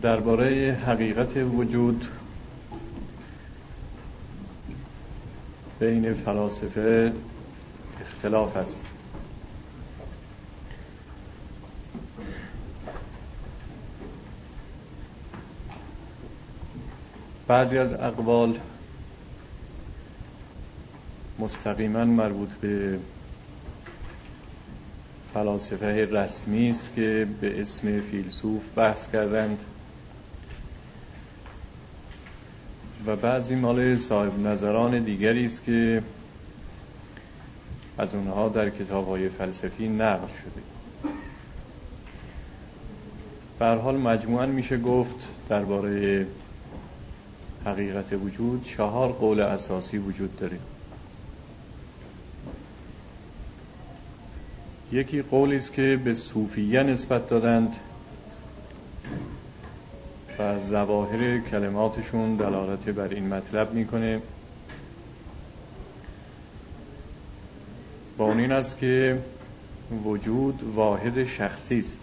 درباره حقیقت وجود بین فلاسفه اختلاف است. بعضی از اقوال مستقیما مربوط به فلاسفه رسمی است که به اسم فیلسوف بحث کردند و بعضی مال صاحب نظران دیگری است که از اونها در کتاب‌های فلسفی نقل شده. به هر حال مجموعاً میشه گفت درباره حقیقت وجود 4 قول اساسی وجود داره. یکی قولی است که به صوفیه نسبت دادند و ظواهر کلماتشون دلالت بر این مطلب میکنه، با اون این است که وجود واحد شخصی است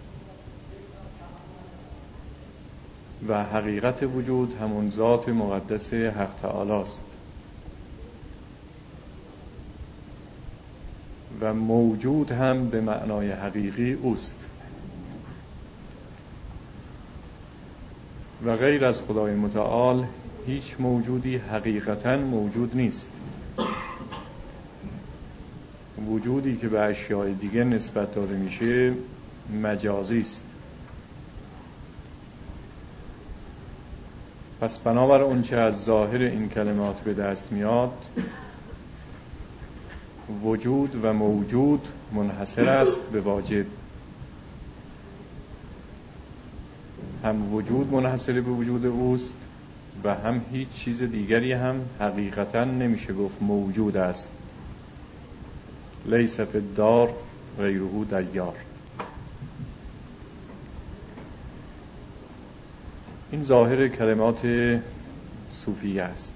و حقیقت وجود همون ذات مقدس حق تعالی است و موجود هم به معنای حقیقی اوست و غیر از خدای متعال هیچ موجودی حقیقتاً موجود نیست. وجودی که به اشیاء دیگه نسبت داده میشه مجازی است. پس بنابر اون چه از ظاهر این کلمات به دست میاد، وجود و موجود منحصر است به واجب. هم وجود منحصر به وجود اوست و هم هیچ چیز دیگری هم حقیقتا نمیشه گفت موجود است. لیس فی الدار غیره دیار. این ظاهر کلمات صوفیه است.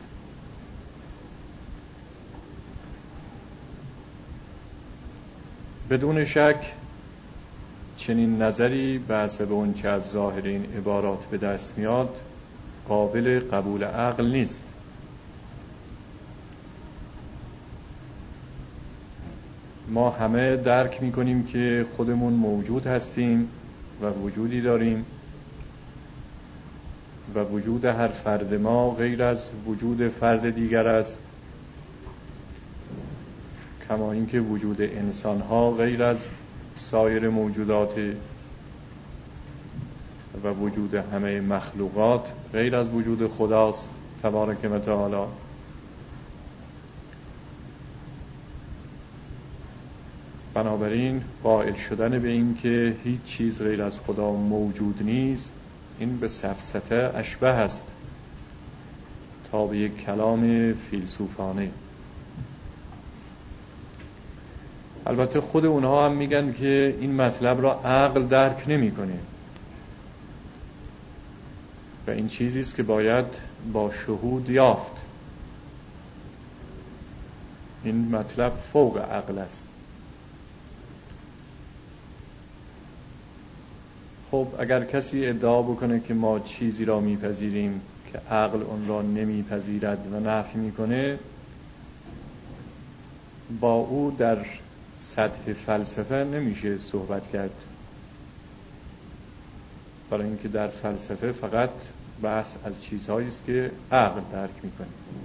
بدون شک چنین نظری به حسب اون چه از ظاهر این عبارات به دست میاد قابل قبول عقل نیست. ما همه درک میکنیم که خودمون موجود هستیم و وجودی داریم و وجود هر فرد ما غیر از وجود فرد دیگر است، کما اینکه وجود انسان‌ها غیر از سایر موجودات و وجود همه مخلوقات غیر از وجود خداست تبارک و تعالی. بنابراین قائل شدن به این که هیچ چیز غیر از خدا موجود نیست، این به سفسطه اشبه است تا به یک کلام فیلسوفانه. البته خود اونها هم میگن که این مطلب را عقل درک نمی‌کنه و این چیزی است که باید با شهود یافت. این مطلب فوق عقل است. خب اگر کسی ادعا بکنه که ما چیزی را میپذیریم که عقل اون را نمیپذیرد و نفی میکنه، با او در سطح فلسفه نمیشه صحبت کرد، برای اینکه در فلسفه فقط بحث از چیزهایی است که عقل درک میکنه.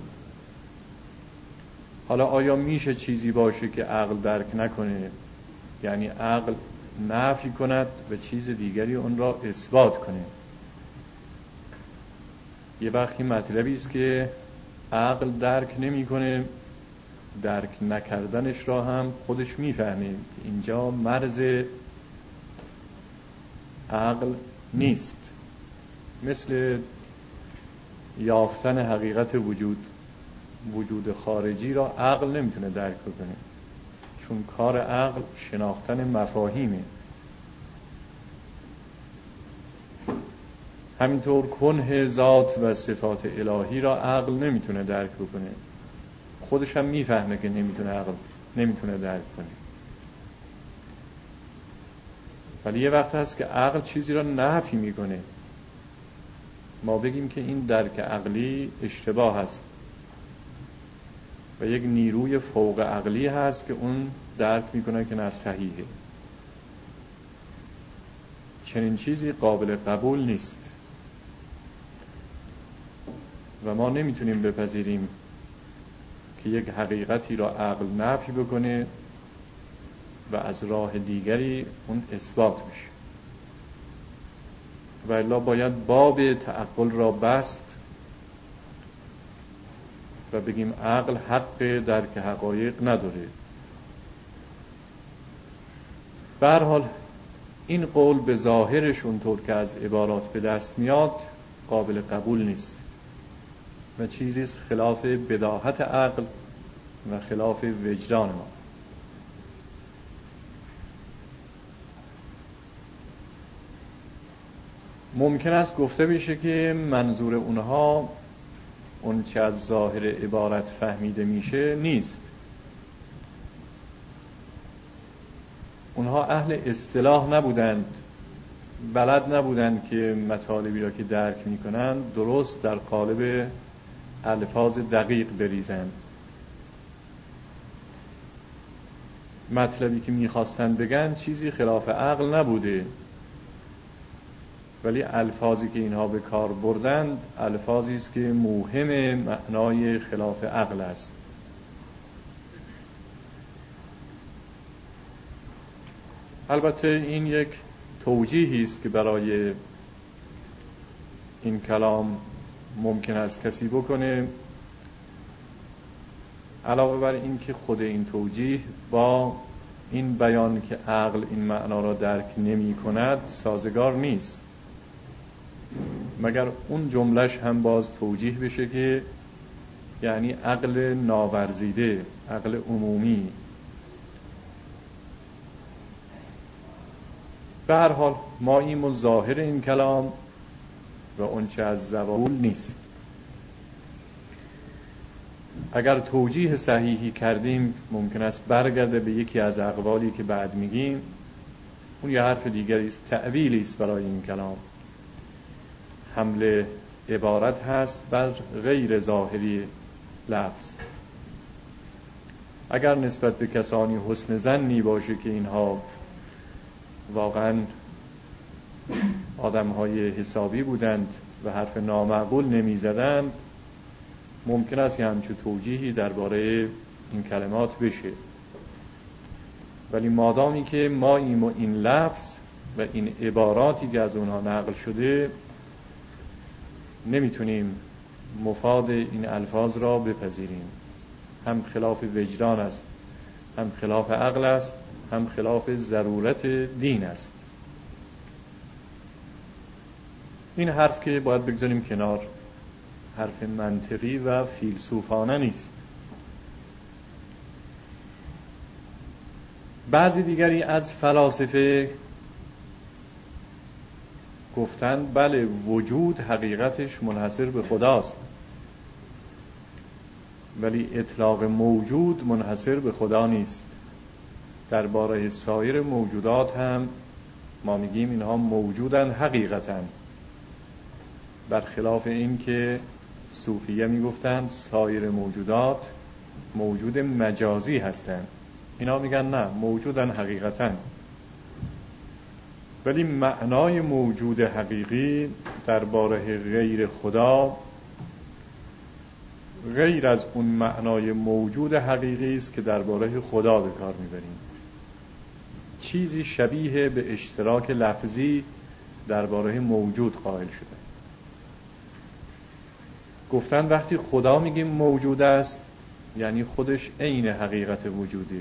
حالا آیا میشه چیزی باشه که عقل درک نکنه، یعنی عقل نفی کند و چیز دیگری اون را اثبات کنه؟ یه وقتی مطلبی است که عقل درک نمیکنه، درک نکردنش را هم خودش میفهمه، اینجا مرز عقل نیست. مثل یافتن حقیقت وجود خارجی را عقل نمیتونه درک کنه، چون کار عقل شناختن مفاهیمه. همینطور کنه ذات و صفات الهی را عقل نمیتونه درک کنه، خودش هم میفهمه که نمیتونه درک کنه. ولی یه وقت هست که عقل چیزی را نفی میکنه، ما بگیم که این درک عقلی اشتباه است و یک نیروی فوق عقلی هست که اون درک میکنه که نه صحیحه. چنین چیزی قابل قبول نیست و ما نمیتونیم بپذیریم که یک حقیقتی را عقل نفی بکنه و از راه دیگری اون اثبات بشه. و الا باید باب تعقل را بست و بگیم عقل حق درک حقایق نداره. به هر حال این قول به ظاهرش اونطور که از عبارات به دست میاد قابل قبول نیست و چیزی خلاف بداهت عقل و خلاف وجدان ما. ممکن است گفته بشه که منظور اونها اون چه از ظاهر عبارت فهمیده میشه نیست. اونها اهل اصطلاح نبودند، بلد نبودند که مطالبی را که درک میکنند درست در قالب الفاظ دقیق بریزند. مطلبی که میخواستند بگن چیزی خلاف عقل نبوده، ولی الفاظی که اینها به کار بردند الفاظی است که موهم معنای خلاف عقل است. البته این یک توجیهی است که برای این کلام ممکن است کسی بکنه، علاوه بر این که خود این توجیه با این بیان که عقل این معنا را درک نمی کند سازگار نیست، مگر اون جملهش هم باز توجیه بشه که یعنی عقل ناورزیده، عقل عمومی. به هر حال ما این ظاهر این کلام و اون چه از زوال نیست. اگر توجیه صحیحی کردیم ممکن است برگرده به یکی از اقوالی که بعد میگیم، اون یه حرف دیگری است، تأویلی است برای این کلام. حمل عبارت هست بر غیر ظاهری لفظ. اگر نسبت به کسانی حسن ظنی باشه که اینها واقعا آدم‌های حسابی بودند و حرف نامعقول نمی‌زدند، ممکن است که همچون توجیهی درباره این کلمات بشه. ولی مادامی که ما این لفظ و این عباراتی که از اونها نقل شده نمیتونیم مفاد این الفاظ را بپذیریم، هم خلاف وجدان است، هم خلاف عقل است، هم خلاف ضرورت دین است. این حرف که باید بگذاریم کنار، حرف منطقی و فیلسوفانه نیست. بعضی دیگری از فلاسفه گفتن بله وجود حقیقتش منحصر به خداست، ولی اطلاق موجود منحصر به خدا نیست. درباره سایر موجودات هم ما میگیم اینها موجودن حقیقتاً، برخلاف این که صوفیه میگفتند سایر موجودات موجود مجازی هستند. اینا میگن نه، موجودن حقیقتاً. ولی معنای موجود حقیقی درباره غیر خدا غیر از اون معنای موجود حقیقی است که درباره خدا به کار میبریم. چیزی شبیه به اشتراک لفظی درباره موجود قائل شده. گفتن وقتی خدا میگیم موجود است یعنی خودش عین حقیقت وجوده،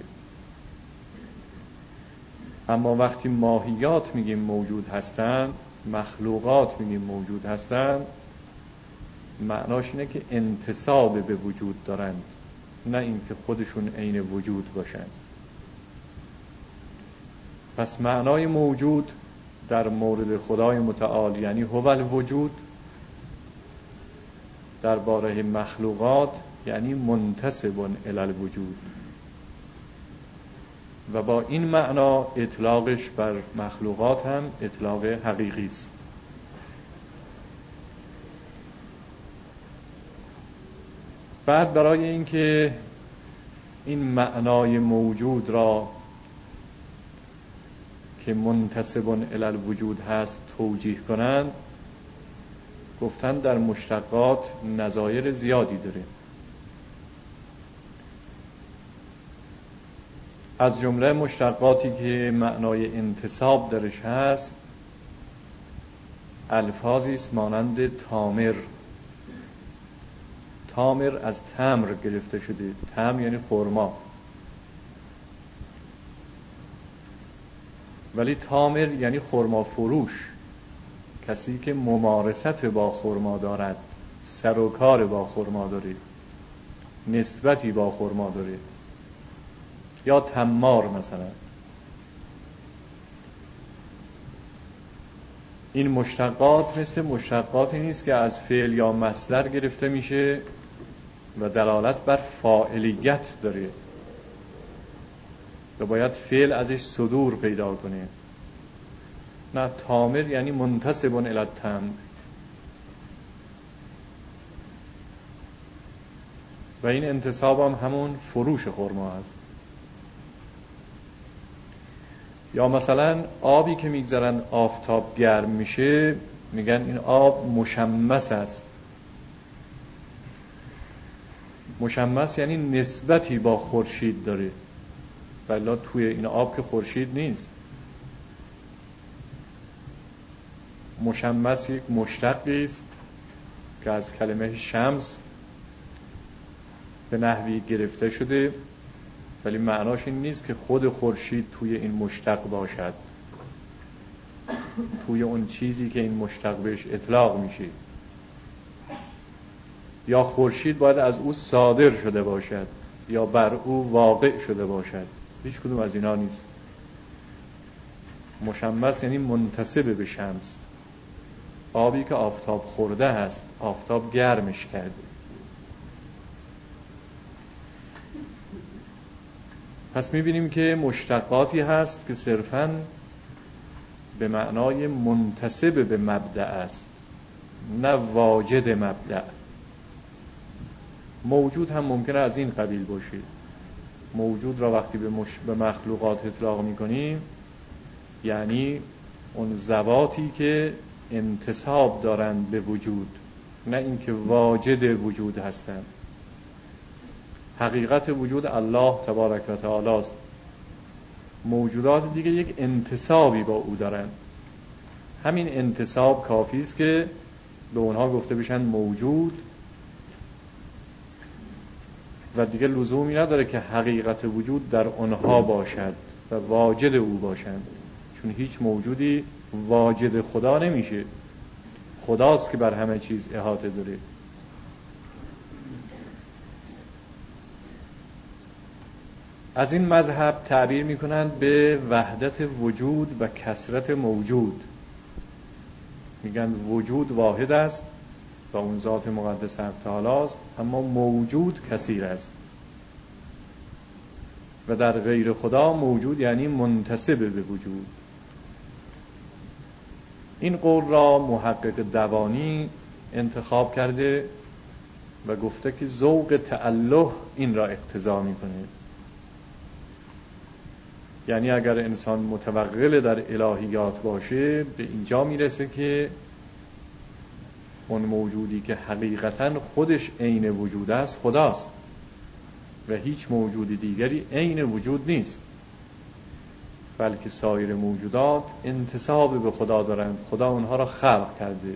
اما وقتی ماهیات میگیم موجود هستن، مخلوقات میگیم موجود هستن، معناش اینه که انتساب به وجود دارند، نه اینکه خودشون عین وجود باشند. پس معنای موجود در مورد خدای متعال یعنی هو الوجود، درباره مخلوقات یعنی منتسب الی الوجود، و با این معنا اطلاقش بر مخلوقات هم اطلاق حقیقی است. بعد برای اینکه این معنای موجود را که منتسب الی الوجود هست توجیه کنند، گفتن در مشتقات نظایر زیادی داره. از جمله مشتقاتی که معنای انتساب درش هست الفاظی است مانند تامر. تامر از تمر گرفته شده. تمر یعنی خرما، ولی تامر یعنی خرما فروش، کسی که ممارست با خرما دارد، سر و کار با خرما داره، نسبتی با خرما داره. یا تمار مثلا. این مشتقات مثل مشتقاتی نیست که از فعل یا مصدر گرفته میشه و دلالت بر فاعلیت داره و باید فعل ازش صدور پیدا کنه. نه، تامر یعنی منتسب الی التمر و این انتساب هم همون فروش خرما است. یا مثلا آبی که میگذارن آفتاب گرم میشه میگن این آب مشمس است. مشمس یعنی نسبتی با خورشید داره، ولی توی این آب که خورشید نیست. مشمس یک مشتقی است که از کلمه شمس به نحوی گرفته شده، ولی معناش این نیست که خود خورشید توی این مشتق باشد، توی اون چیزی که این مشتق بهش اطلاق میشه. یا خورشید باید از او صادر شده باشد یا بر او واقع شده باشد، هیچ کدوم از اینا نیست. مشمس یعنی منتسب به شمس، آبی که آفتاب خورده هست، آفتاب گرمش کرده. پس میبینیم که مشتقاتی هست که صرفاً به معنای منتسب به مبدأ است، نه واجد مبدأ. موجود هم ممکنه از این قبیل باشه. موجود را وقتی به مخلوقات اطلاق میکنیم یعنی اون ذواتی که انتساب دارند به وجود، نه اینکه واجد وجود هستند. حقیقت وجود الله تبارک و تعالی است. موجودات دیگه یک انتسابی با او دارن. همین انتساب کافی است که به اونها گفته بشن موجود و دیگه لزومی نداره که حقیقت وجود در اونها باشد و واجد او باشند، چون هیچ موجودی واجد خدا نمیشه. خداست که بر همه چیز احاطه داره. از این مذهب تعبیر میکنند به وحدت وجود و کثرت موجود. میگن وجود واحد است و اون ذات مقدس حق تعالی است، اما موجود کثیر است و در غیر خدا موجود یعنی منتسب به وجود. این قول را محقق دوانی انتخاب کرده و گفته که ذوق تأله این را اقتضا میکنه. یعنی اگر انسان متوغل در الهیات باشه به اینجا میرسه که اون موجودی که حقیقتاً خودش عین وجود است خداست و هیچ موجود دیگری عین وجود نیست، بلکه سایر موجودات انتساب به خدا دارند. خدا اونها را خلق کرده.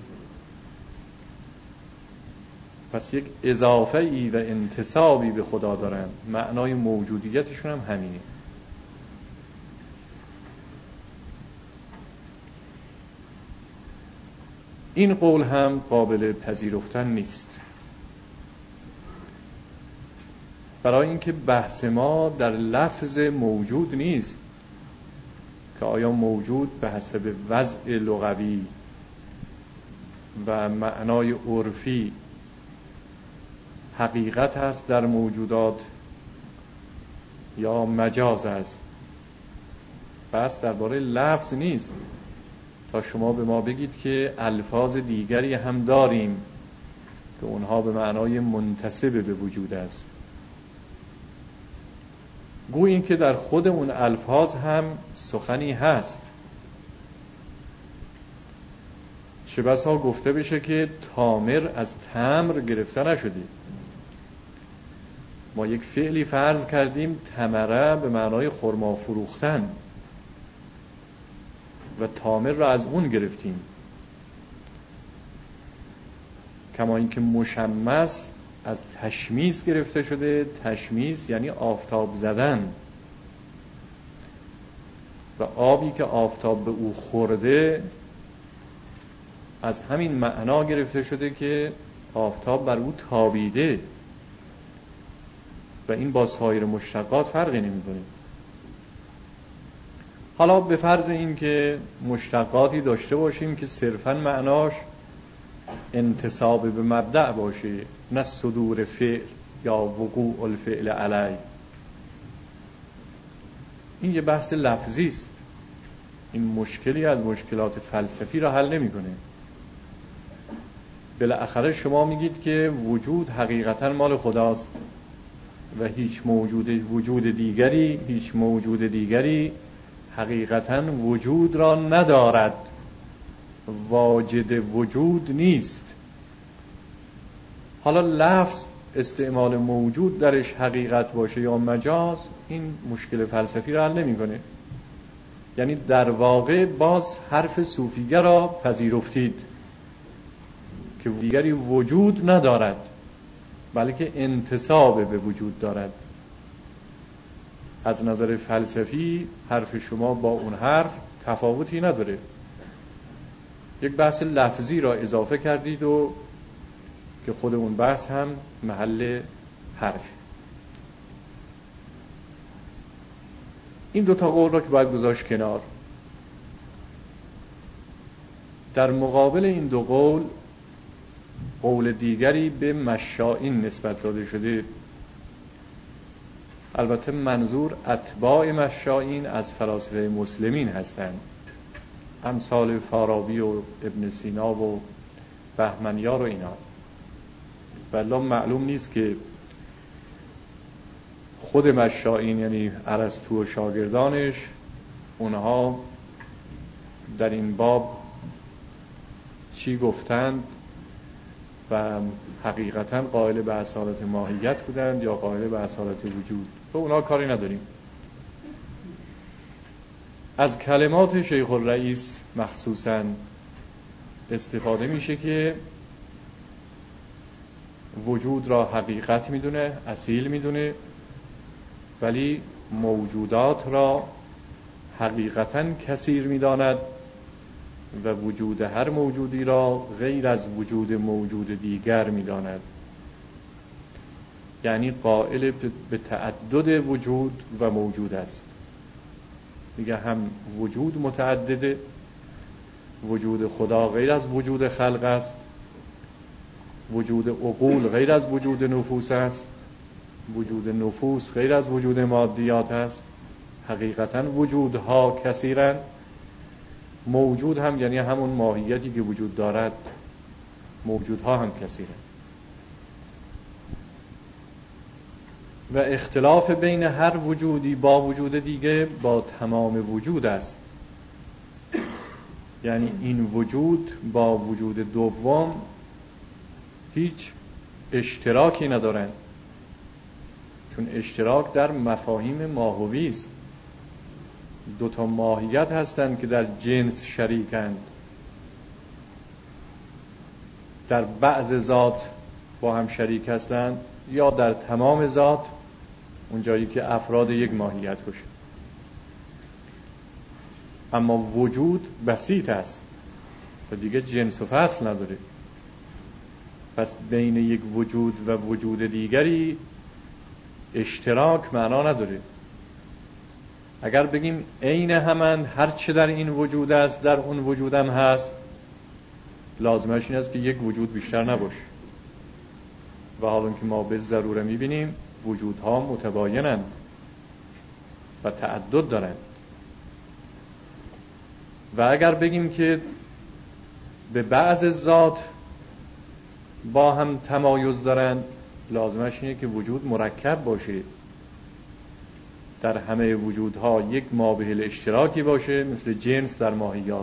پس یک اضافه ای و انتسابی به خدا دارند. معنای موجودیتشون هم همینه. این قول هم قابل پذیرفتن نیست، برای اینکه بحث ما در لفظ موجود نیست که آیا موجود به حسب وضع لغوی و معنای عرفی حقیقت است در موجودات یا مجاز است. بس درباره لفظ نیست تا شما به ما بگید که الفاظ دیگری هم داریم که اونها به معنای منتسب به وجود است. گویا این که در خود اون الفاظ هم سخنی هست. چه بسا گفته بشه که تامر از تمر گرفته نشده. ما یک فعلی فرض کردیم تمره به معنای خرما فروختن و تامر را از اون گرفتیم. کما اینکه مشمس از تشمیس گرفته شده. تشمیس یعنی آفتاب زدن و آبی که آفتاب به او خورده از همین معنا گرفته شده که آفتاب بر او تابیده و این با سایر مشتقات فرقی نمی‌کنه. حالا به فرض این که مشتقاتی داشته باشیم که صرفاً معناش انتساب به مبدأ باشه، نه صدور فعل یا وقوع الفعل علی. این یه بحث لفظی است. این مشکلی از مشکلات فلسفی را حل نمی‌کنه. بالاخره شما میگید که وجود حقیقتاً مال خداست و هیچ موجود دیگری حقیقتاً وجود را ندارد، واجد وجود نیست. حالا لفظ استعمال موجود درش حقیقت باشه یا مجاز، این مشکل فلسفی را حل نمی‌کنه. یعنی در واقع باز حرف صوفیگه را پذیرفتید که دیگری وجود ندارد بلکه انتساب به وجود دارد. از نظر فلسفی حرف شما با اون حرف تفاوتی نداره. یک بحث لفظی را اضافه کردید و که خود اون بحث هم محل حرف. این دوتا قول را که باید گذاشت کنار. در مقابل این دو قول قول دیگری به مشائین نسبت داده شده. البته منظور اتباع مشائین از فلاسفه مسلمین هستند، امثال فارابی و ابن سینا و بهمنیار و اینا. والله معلوم نیست که خود مشائین یعنی ارسطو و شاگردانش اونها در این باب چی گفتند و حقیقتا قائل به اصالت ماهیت بودند یا قائل به اصالت وجود. به اونا کاری نداریم. از کلمات شیخ الرئیس مخصوصا استفاده میشه که وجود را حقیقت میدونه، اصیل میدونه، ولی موجودات را حقیقتا کثیر میداند و وجود هر موجودی را غیر از وجود موجود دیگر میداند. یعنی قائل به تعدد وجود و موجود است. میگه هم وجود متعدده، وجود خدا غیر از وجود خلق است، وجود عقول غیر از وجود نفوس است، وجود نفوس غیر از وجود مادیات است. حقیقتا وجودها کثیرند. موجود هم یعنی همون ماهیتی که وجود دارد، موجودها هم کثیرند. و اختلاف بین هر وجودی با وجود دیگه با تمام وجود است. یعنی این وجود با وجود دوم هیچ اشتراکی ندارند، چون اشتراک در مفاهیم ماهوی است. دو تا ماهیت هستند که در جنس شریکند، در بعض ذات با هم شریک هستند یا در تمام ذات، اون جایی که افراد یک ماهیت باشه. اما وجود بسیط است و دیگه جنس و فصل نداره. پس بین یک وجود و وجود دیگری اشتراک معنا نداره. اگر بگیم عین همند، هر چه در این وجود است در اون وجودم هست، لازمش این است که یک وجود بیشتر نباشه. و حالا که ما به ضروره میبینیم وجودها متباینند و تعدد دارند. و اگر بگیم که به بعض ذات با هم تمایز دارن، لازمش اینه که وجود مرکب باشه، در همه وجودها یک مابه الاشتراکی باشه، مثل جنس در ماهیات،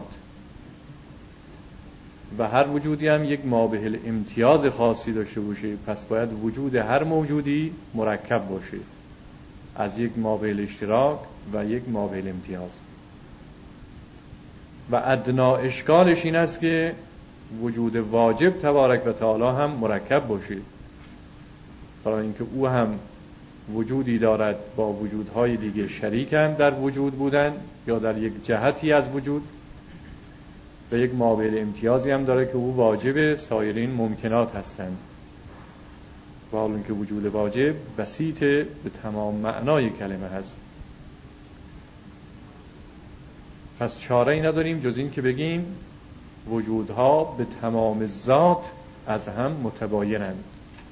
و هر وجودی هم یک مابه الامتیاز خاصی داشته باشه. پس باید وجود هر موجودی مرکب باشه از یک مابه الاشتراک و یک مابه الامتیاز. و ادنا اشکالش این است که وجود واجب تبارک و تعالی هم مرکب باشه، برای اینکه او هم وجودی دارد با وجودهای دیگه شریکن در وجود بودن یا در یک جهتی از وجود، و یک مابع امتیازی هم داره که او واجب سایرین ممکنات هستند، و حال اینکه وجود واجب بسیط به تمام معنای کلمه هست. پس چاره ای نداریم جز این که بگیم وجودها به تمام ذات از هم متباینند،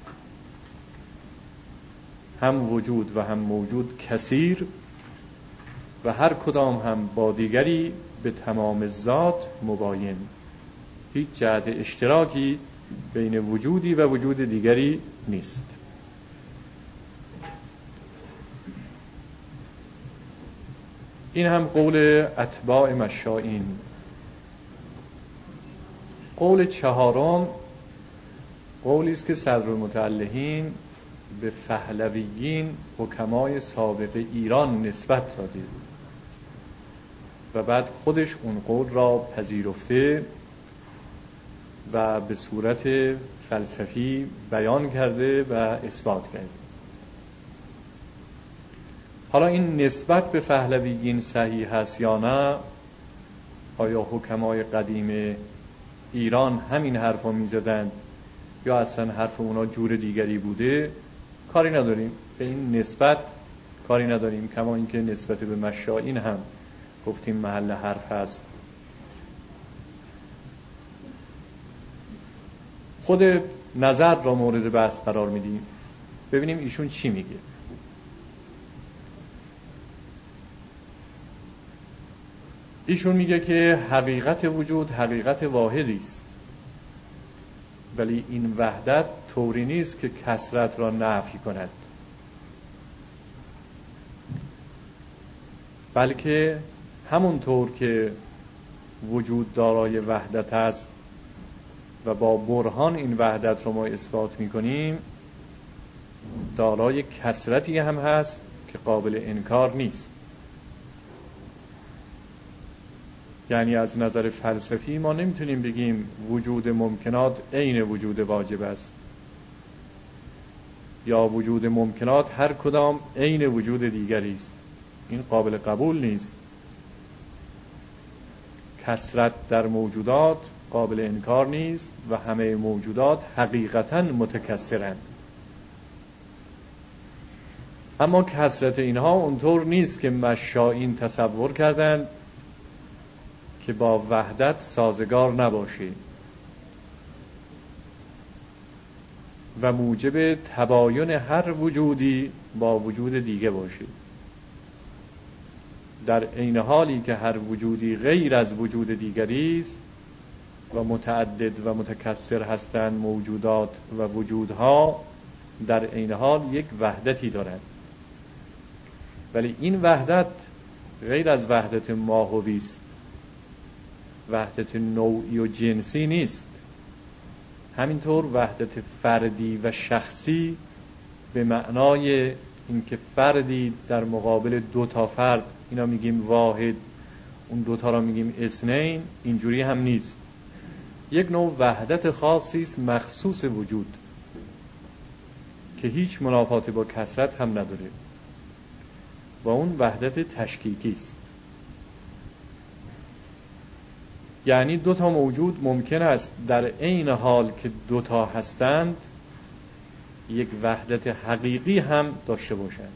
هم وجود و هم موجود کثیر، و هر کدام هم با دیگری به تمام ذات مباین. هیچ جهت اشتراکی بین وجودی و وجود دیگری نیست. این هم قول اتباع مشائین. قول چهارم قولی است که صدرالمتعلقین به پهلویین حکمای سابق ایران نسبت داده و بعد خودش اون قول را پذیرفته و به صورت فلسفی بیان کرده و اثبات کرده. حالا این نسبت به پهلویین صحیح هست یا نه، آیا حکمای قدیم ایران همین حرفا میزدند یا اصلا حرف اونا جور دیگری بوده، کاری نداریم. به این نسبت کاری نداریم، کما اینکه نسبت به مشائین هم گفتیم محل حرف هست. خود نظر را مورد بحث قرار میدیم، ببینیم ایشون چی میگه. ایشون میگه که حقیقت وجود حقیقت واحدی است، ولی این وحدت طوری نیست که کثرت را نفی کند، بلکه همونطور که وجود دارای وحدت است و با برهان این وحدت را ما اثبات میکنیم، دارای کثرتی هم هست که قابل انکار نیست. یعنی از نظر فلسفی ما نمیتونیم بگیم وجود ممکنات عین وجود واجب است، یا وجود ممکنات هر کدام عین وجود دیگری است. این قابل قبول نیست. کثرت در موجودات قابل انکار نیست و همه موجودات حقیقتاً متکثرند، اما کثرت اینها اونطور نیست که مشائین تصور کردند که با وحدت سازگار نباشه و موجب تباین هر وجودی با وجود دیگه باشه، در عین حالی که هر وجودی غیر از وجود دیگری است و متعدد و متکثر هستند موجودات و وجودها، در عین حال یک وحدتی دارند. ولی این وحدت غیر از وحدت ماهوی است، وحدت نوعی و جنسی نیست. همینطور وحدت فردی و شخصی به معنای اینکه فردی در مقابل دو تا فرد، اینا میگیم واحد، اون دوتا را میگیم اثنین، اینجوری هم نیست. یک نوع وحدت خاصی است مخصوص وجود که هیچ منافاتی با کثرت هم نداره، و اون وحدت تشکیکی است. یعنی دو تا موجود ممکن است در عین حال که دو تا هستند یک وحدت حقیقی هم داشته باشند،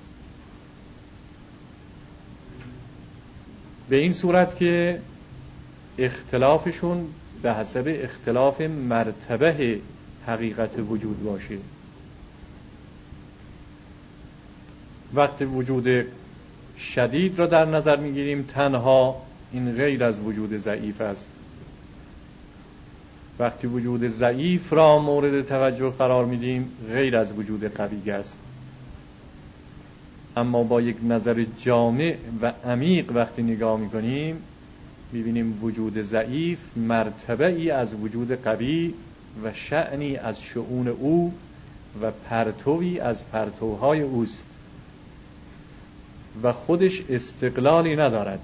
به این صورت که اختلافشون به حسب اختلاف مرتبه حقیقت وجود باشه. وقتی وجود شدید را در نظر میگیریم تنها، این غیر از وجود ضعیف است. وقتی وجود ضعیف را مورد توجه قرار میدیم غیر از وجود قوی است. اما با یک نظر جامع و عمیق وقتی نگاه میکنیم میبینیم وجود ضعیف مرتبه ای از وجود قوی و شأنی از شؤون او و پرتوی از پرتوهای اوست و خودش استقلالی ندارد.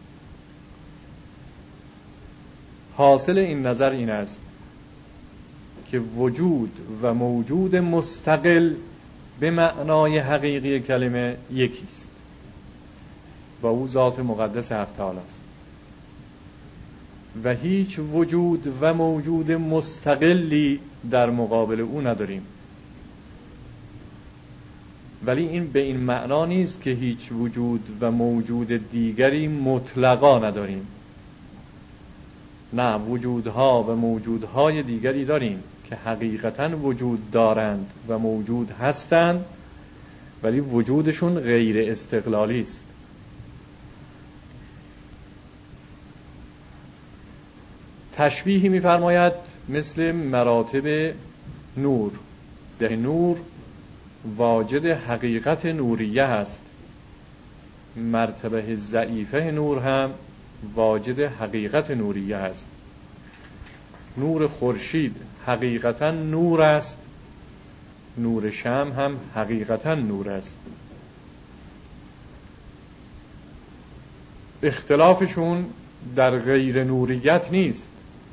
حاصل این نظر این است که وجود و موجود مستقل به معنای حقیقی کلمه یکیست و او ذات مقدس حق تعالی است و هیچ وجود و موجود مستقلی در مقابل او نداریم. ولی این به این معنا نیست که هیچ وجود و موجود دیگری مطلقا نداریم. نه، وجودها و موجودهای دیگری داریم که حقیقتاً وجود دارند و موجود هستند، ولی وجودشون غیر استقلالی است. تشبیهی می‌فرماید مثل مراتب نور. در نور واجد حقیقت نوریه است، مرتبه ضعیفه نور هم واجد حقیقت نوریه است. نور خورشید حقیقتا نور است، نور شمع هم حقیقتا نور است. اختلافشون در غیر نوریت نیست،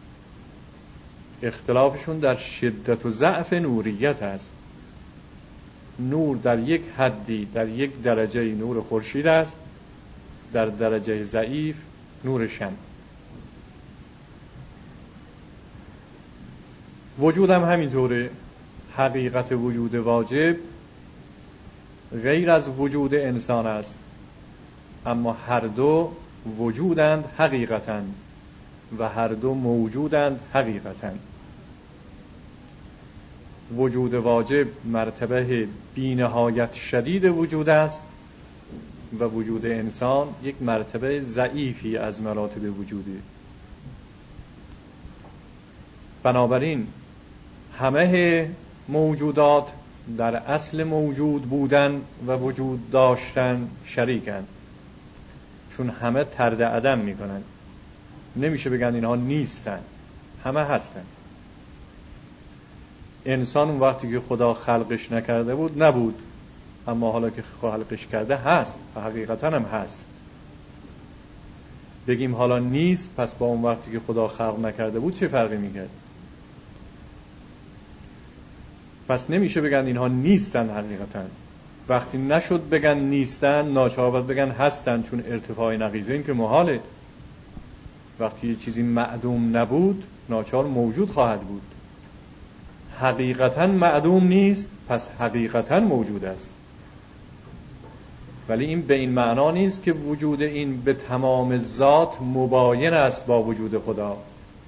اختلافشون در شدت و ضعف نوریت است. نور در یک حدی، در یک درجه نور خورشید است، در درجه ضعیف نور شمع. وجود هم همینطوره. حقیقت وجود واجب غیر از وجود انسان است، اما هر دو وجودند حقیقتاً و هر دو موجودند حقیقتاً. وجود واجب مرتبه بی‌نهایت شدید وجود است و وجود انسان یک مرتبه ضعیفی از مراتب وجوده. بنابراین همه موجودات در اصل موجود بودن و وجود داشتن شریکند، چون همه طرد عدم میکنن. نمیشه بگن اینها نیستن، همه هستن. انسان اون وقتی که خدا خلقش نکرده بود نبود، اما حالا که خلقش کرده هست و حقیقتا هم هست. بگیم حالا نیست، پس با اون وقتی که خدا خلق نکرده بود چه فرقی میکرد؟ پس نمیشه بگن اینها نیستن حقیقتا. وقتی نشد بگن نیستن، ناچار باید بگن هستن، چون ارتفاع نقیضه این که محاله. وقتی یه چیزی معدوم نبود ناچار موجود خواهد بود. حقیقتا معدوم نیست، پس حقیقتا موجود است. ولی این به این معنا نیست که وجود این به تمام ذات مباین است با وجود خدا،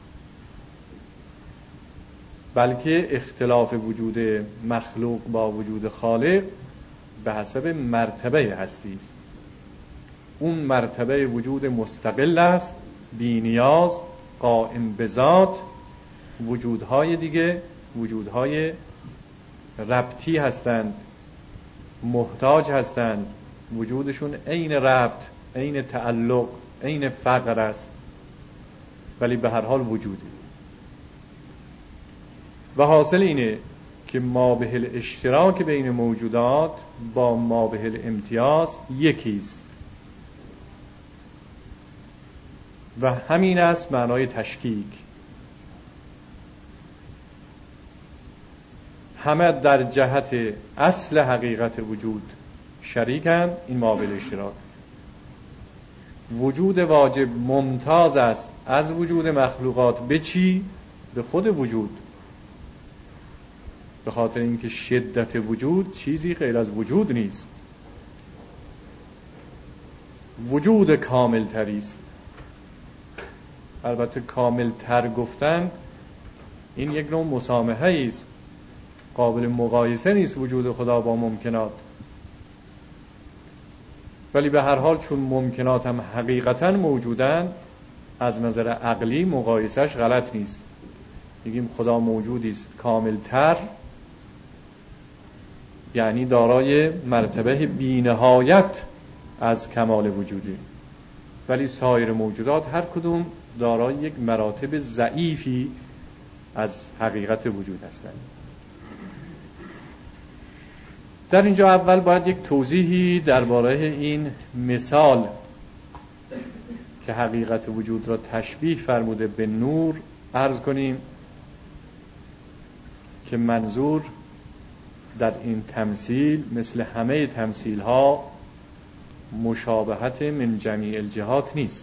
بلکه اختلاف وجود مخلوق با وجود خالق به حسب مرتبه هستی است. اون مرتبه وجود مستقل است، بی نیاز، قائم به ذات. وجودهای دیگه وجودهای ربطی هستند، محتاج هستند، وجودشون عین ربط، عین تعلق، عین فقر است، ولی به هر حال وجوده. و حاصل اینه که مابه الاشتراک بین موجودات با مابه الامتیاز یکیست و همین است معنای تشکیک. همه در جهت اصل حقیقت وجود شریکن، این مابه الاشتراک. وجود واجب ممتاز است از وجود مخلوقات به چی؟ به خود وجود، به خاطر اینکه شدت وجود چیزی غیر از وجود نیست. وجود کامل تری است. البته کامل تر گفتن این یک نوع مسامحه است، قابل مقایسه نیست وجود خدا با ممکنات. ولی به هر حال چون ممکنات هم حقیقتا موجودن، از نظر عقلی مقایسهش غلط نیست. میگیم خدا موجودی است کاملتر، یعنی دارای مرتبه بی‌نهایت از کمال وجودی، ولی سایر موجودات هر کدوم دارای یک مراتب ضعیفی از حقیقت وجود هستند. در اینجا اول باید یک توضیحی درباره این مثال که حقیقت وجود را تشبیه فرموده به نور عرض کنیم که منظور در این تمثیل مثل همه تمثیل ها مشابهت من جمیع الجهات نیست.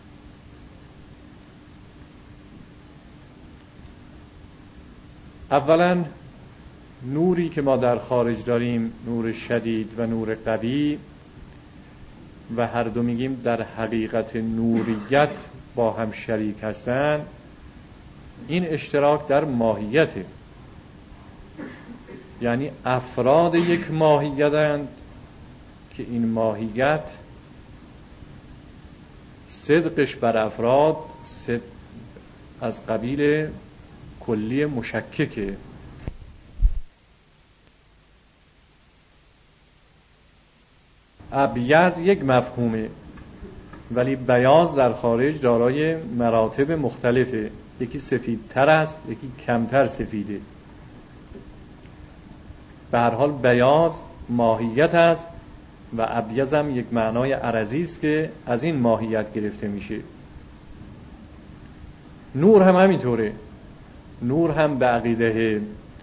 اولا نوری که ما در خارج داریم، نور شدید و نور قوی، و هر دو میگیم در حقیقت نوریت با هم شریک هستند، این اشتراک در ماهیته، یعنی افراد یک ماهیتند که این ماهیت صدقش بر افراد از قبیل کلی مشککه. ابیض یک مفهومه، ولی بیاض در خارج دارای مراتب مختلفه، یکی سفیدتر است، یکی کمتر سفیده. به هر حال بیاض ماهیت است و ابیض هم یک معنای عرضی است که از این ماهیت گرفته میشه. نور هم همینطوره. نور هم به عقیده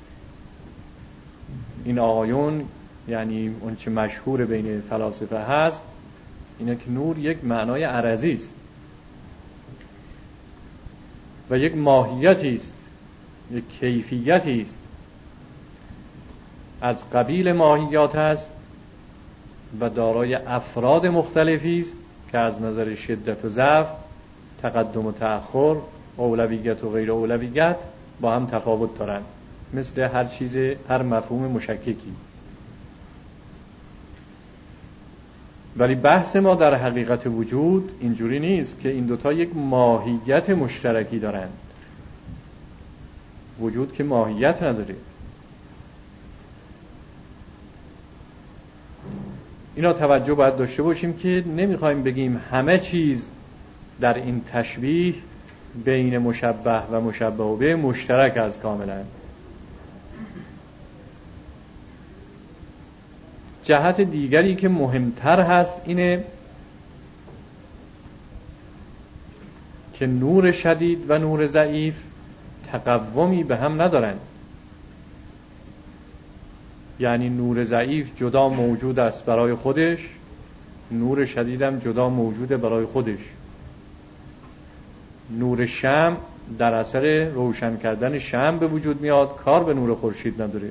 این آقایون، یعنی اون چه مشهور بین فلاسفه هست، اینه که نور یک معنای عرضی است و یک ماهیتی است، یک کیفیتی است، از قبیل ماهیات است و دارای افراد مختلفی است که از نظر شدت و ضعف، تقدم و تأخر، اولویت و غیر اولویت با هم تفاوت دارند، مثل هر چیز، هر مفهوم مشککی. ولی بحث ما در حقیقت وجود اینجوری نیست که این دوتا یک ماهیت مشترکی دارند. وجود که ماهیت نداره. اینا توجه باید داشته باشیم که نمیخوایم بگیم همه چیز در این تشبیه بین مشبه و مشبه به مشترک از کاملا. جهت دیگری که مهمتر هست اینه که نور شدید و نور ضعیف تقومی به هم ندارند. یعنی نور ضعیف جدا موجود است برای خودش، نور شدید هم جدا موجوده برای خودش. نور شمع در اثر روشن کردن شمع به وجود میاد، کار به نور خورشید نداره.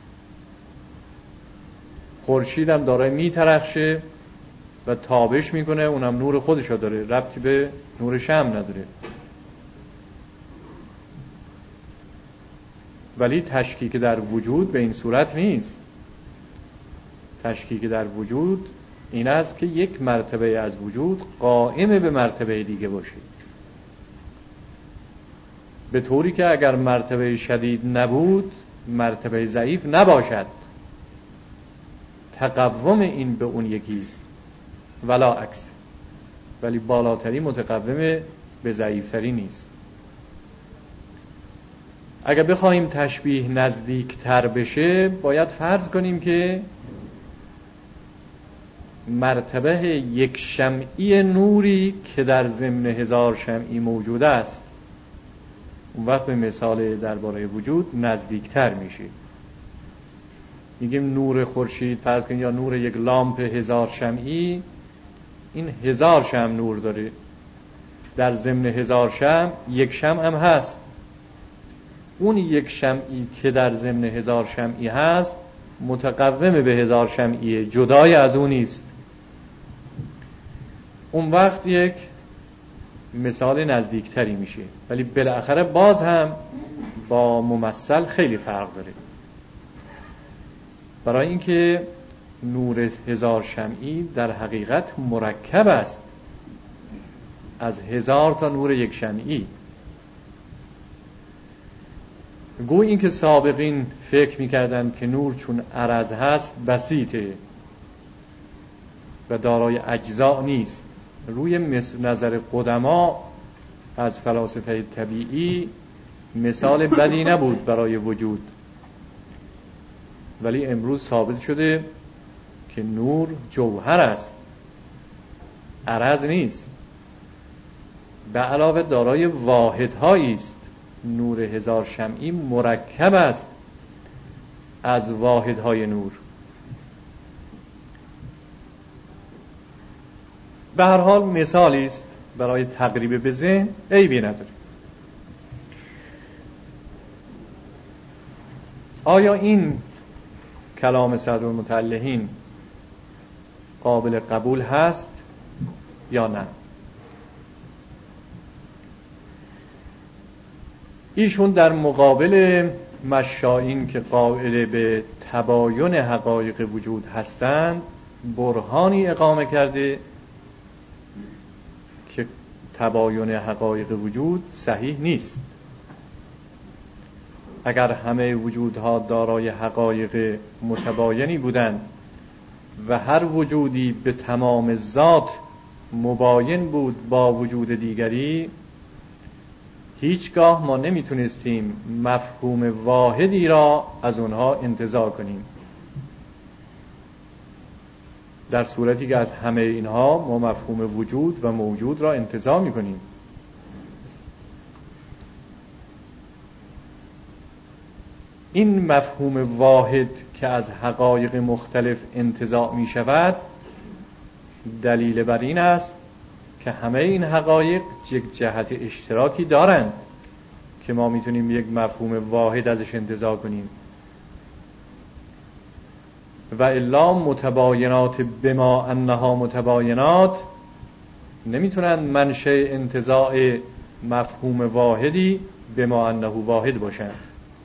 خورشید هم داره میترخشه و تابش میکنه، اونم نور خودشو داره، ربطی به نور شمع نداره. ولی تشکیک در وجود به این صورت نیست. تشکیک در وجود این است که یک مرتبه از وجود قائم به مرتبه دیگه باشه، به طوری که اگر مرتبه شدید نبود مرتبه ضعیف نباشد. تقوم این به اون یکیست ولا عکس، ولی بالاتری متقوم به ضعیفتری نیست. اگر بخوایم تشبیه نزدیک تر بشه باید فرض کنیم که مرتبه یک شمعی نوری که در ضمن 1000 شمعی موجود است، اون وقت به مثال درباره وجود نزدیکتر میشه. میگیم نور خورشید فرض کنیم یا نور یک لامپ 1000 شمعی، این 1000 شمع نور داره، در ضمن 1000 شمع یک شمع هم هست. اون یک شمعی که در ضمن 1000 شمعی هست متقوم به 1000 شمعی، جدای از اون نیست. اون وقت یک مثال نزدیکتری میشه، ولی بالاخره باز هم با ممثل خیلی فرق داره. برای اینکه نور 1000 شمعی در حقیقت مرکب است از 1000 تا نور یک شمعی. گویا این که سابقین فکر می‌کردند که نور چون عرض هست بسیطه و دارای اجزا نیست، روی نظر قدما از فلاسفه طبیعی مثال بدی نبود برای وجود، ولی امروز ثابت شده که نور جوهر است، عرض نیست. به علاوه دارای واحدهایی است. نور هزار شمعی مرکب است از واحدهای نور. به هر حال مثالی است برای تقریب به ذهن، عیبی نداره. آیا این کلام صدرالمتعلقین قابل قبول هست یا نه؟ ایشون در مقابل مشایین که قائل به تباین حقایق وجود هستند برهانی اقامه کرده که تباین حقایق وجود صحیح نیست. اگر همه وجودها دارای حقایق متباینی بودند و هر وجودی به تمام ذات مباین بود با وجود دیگری، هیچگاه ما نمیتونستیم مفهوم واحدی را از اونها انتزاع کنیم، در صورتی که از همه اینها ما مفهوم وجود و موجود را انتزاع میکنیم. این مفهوم واحد که از حقایق مختلف انتزاع می شود دلیل بر این است که همه این حقایق یک جهت اشتراکی دارند که ما میتونیم یک مفهوم واحد ازش انتزاع کنیم، و الا متباینات بما انها متباینات نمیتونن منشأ انتزاع مفهوم واحدی بما انه واحد باشند.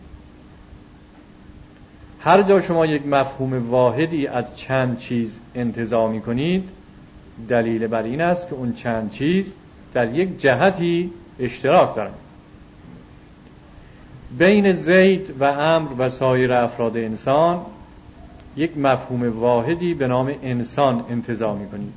هر جا شما یک مفهوم واحدی از چند چیز انتزاع میکنید دلیل بر این است که اون چند چیز در یک جهتی اشتراک دارند. بین زید و عمرو و سایر افراد انسان یک مفهوم واحدی به نام انسان انتزاع میکنید.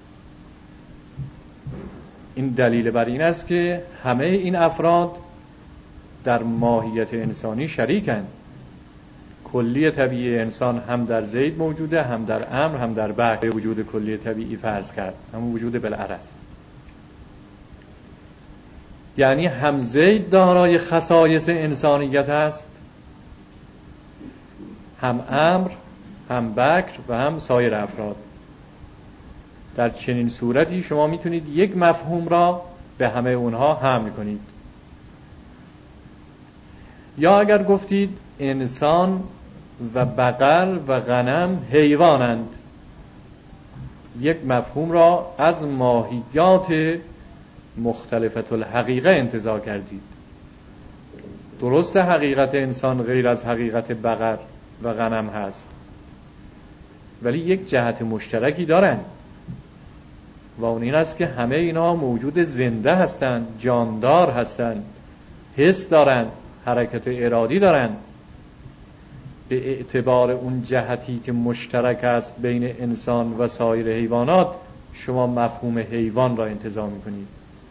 این دلیل بر این است که همه این افراد در ماهیت انسانی شریکند. کلی طبیعی انسان هم در زید موجوده، هم در عمرو، هم در بکر. وجود کلی طبیعی فرض کرد، همون وجود بالعرض. یعنی هم زید دارای خصایص انسانیت است، هم عمرو، هم بکر و هم سایر افراد. در چنین صورتی شما میتونید یک مفهوم را به همه اونها حمل کنید. یا اگر گفتید انسان و بقر و غنم حیوانند، یک مفهوم را از ماهیات مختلفت الحقیقه انتزاع کردید. درست حقیقت انسان غیر از حقیقت بقر و غنم هست، ولی یک جهت مشترکی دارند و اون این است که همه اینا موجود زنده هستند، جاندار هستند، حس دارند، حرکت ارادی دارند. به اعتبار اون جهتی که مشترک است بین انسان و سایر حیوانات شما مفهوم حیوان را انتزاع می‌کنید.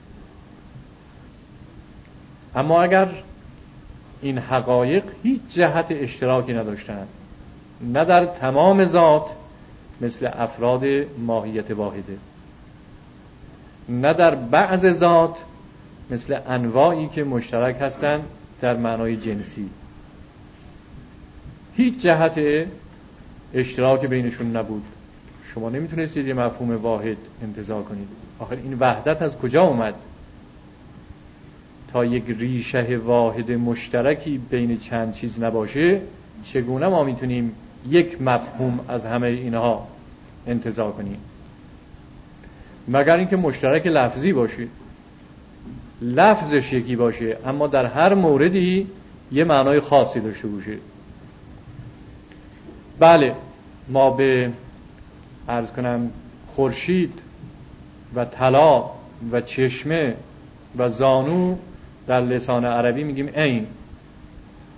اما اگر این حقایق هیچ جهت اشتراکی نداشتند، نه در تمام ذات مثل افراد ماهیت واحده، نه در بعض ذات مثل انواعی که مشترک هستند در معنای جنسی، هیچ جهت اشتراک بینشون نبود، شما نمیتونستید یه مفهوم واحد انتزاع کنید. آخر این وحدت از کجا اومد؟ تا یک ریشه واحد مشترکی بین چند چیز نباشه چگونه ما میتونیم یک مفهوم از همه اینها انتزاع کنیم؟ مگر اینکه مشترک لفظی باشه، لفظش یکی باشه اما در هر موردی یه معنای خاصی داشته باشه. بله، ما به عرض کنم خورشید و طلا و چشمه و زانو در لسان عربی میگیم عین،